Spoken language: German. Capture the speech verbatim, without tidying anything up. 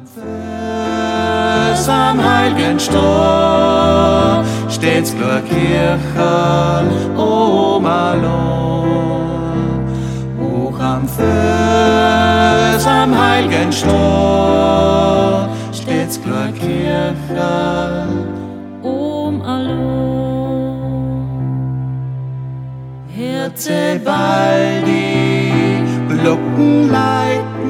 Fürs am heiligen Stor steht's glor Kircherl om allon. Hoch am Fürs am heiligen Stor steht's glor Kircherl om allon. Hört sie bald die Glocken läuten,